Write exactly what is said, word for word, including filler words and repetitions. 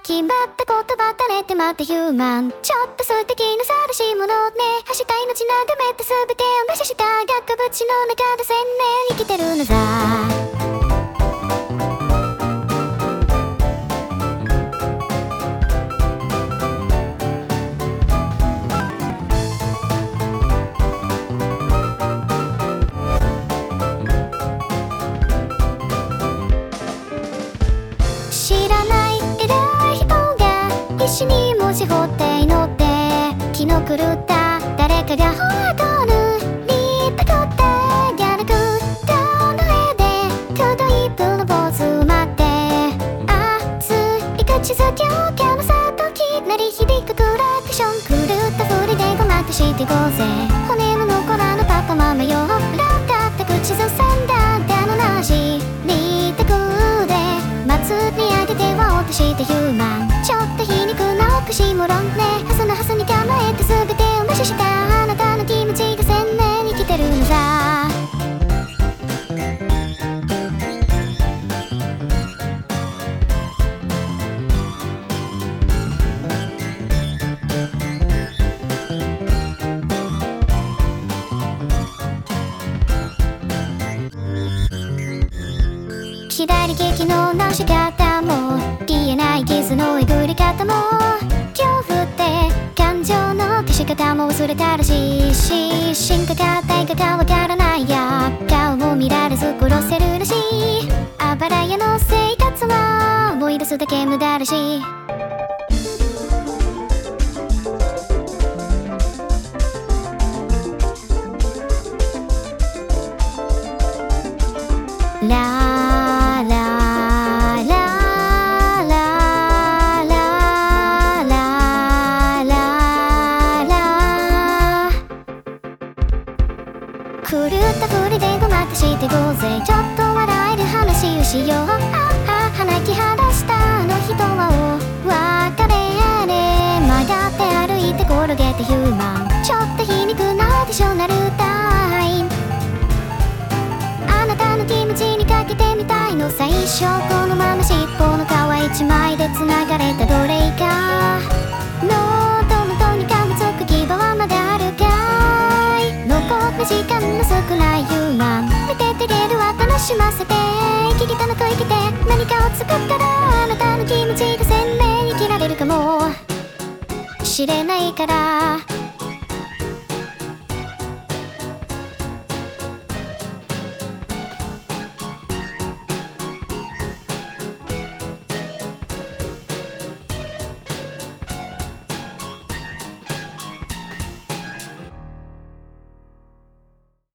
決まった言葉垂れて待ってヒューマン、ちょっと素敵な寂しいものね。明日命眺めて全てを無視した額縁の中で鮮明に生きてるのさ。知らない偉い人が必死に文字彫って祈って、気の狂った誰かがホールリップ取ってギャラクタの絵でくどいプロポーズ待って、熱い口づけをキャノサときなり響くクラクション、狂ったふりでごまかしていこうぜ。骨の残らぬパパママよ、裏だって口ずさんだってあのなしリタクで祭り上げては落としてヒューマン、ちょっと皮肉なオクシモロンね。ハスのハスに構えて全てを無視したあなたの気持ちが鮮明に生きてるのさ。左利きの直し方も消えない傷のえぐり方も、恐怖って感情の消し方も忘れたらしいし、進化か対価かわからないや顔も見られず殺せるらしい。あばら屋の生活は思い出すだけ無駄らしい。ラ狂ったふりでごまかしていこうぜ。ちょっと笑える話をしよう。ああ鼻き晴らしたあの人はお別れで曲がって歩いて転げてヒューマン、ちょっと皮肉なアディショナルタイム、あなたの気持ちにかけてみたいの。最初このまま尻尾の皮一枚で繋がれたどれかのどのとにかみつく牙はまだあるかい。残った時間の少ないヒューマン、見ててゲルは楽しませて生き汚く生きて何かを作ったらあなたの気持ちが鮮明に生きられるかもしれないから。